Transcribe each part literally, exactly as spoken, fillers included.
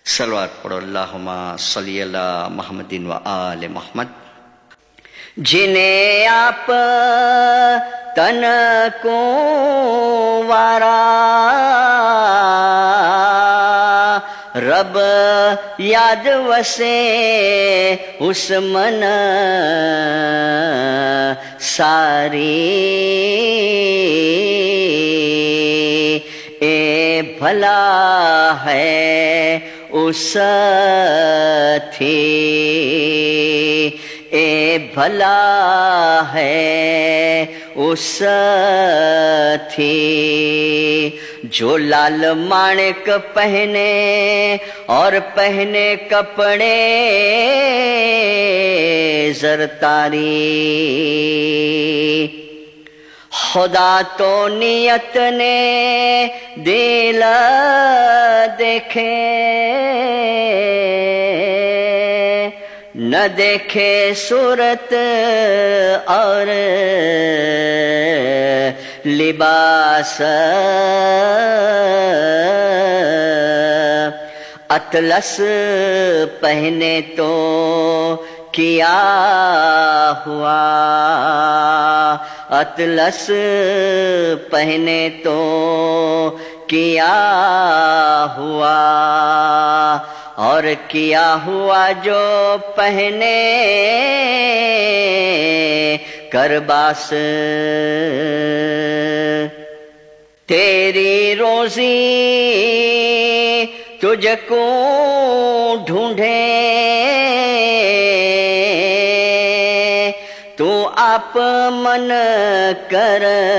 صلوات پڑھو اللہم صلی علی محمد و آل محمد۔ جنہیں آپ تن کو وارا رب یاد وسے اس من ساری اے بھلا ہے اس تھی اے بھلا ہے اس تھی جو لال مانک پہنے اور پہنے کپڑے زرتاری خدا تو نیت نے دل دیکھے نہ دیکھے صورت اور لباس اطلس پہنے تو کیا ہوا اطلس پہنے تو کیا ہوا اور کیا ہوا جو پہنے کرباس تیری روزی تجھ کو ڈھونڈے تو آپ من کر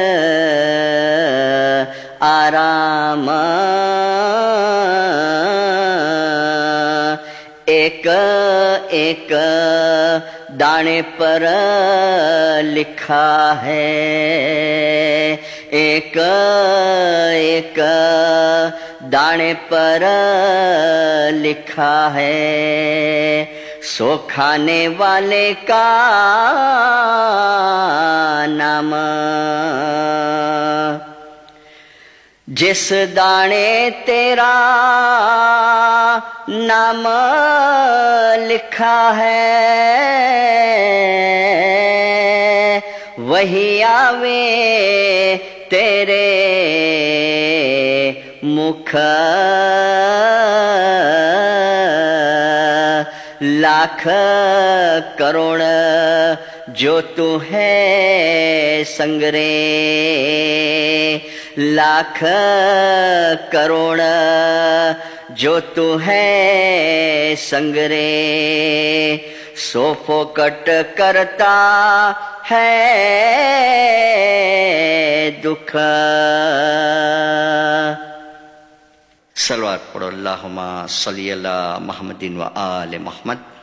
آرام ایک ایک دانے پر لکھا ہے ایک ایک دانے پر لکھا ہے سو کھانے والے کا نام جس دانے تیرا نام لکھا ہے وہی آوے تیرے مکھ لاکھ کروڑ جو تو ہے سنگرے لاکھ کروڑ جو تو ہے سنگرے سو فوکٹ کرتا ہے دکھ صلوات پڑھو اللہم صلی علی محمد و آل محمد۔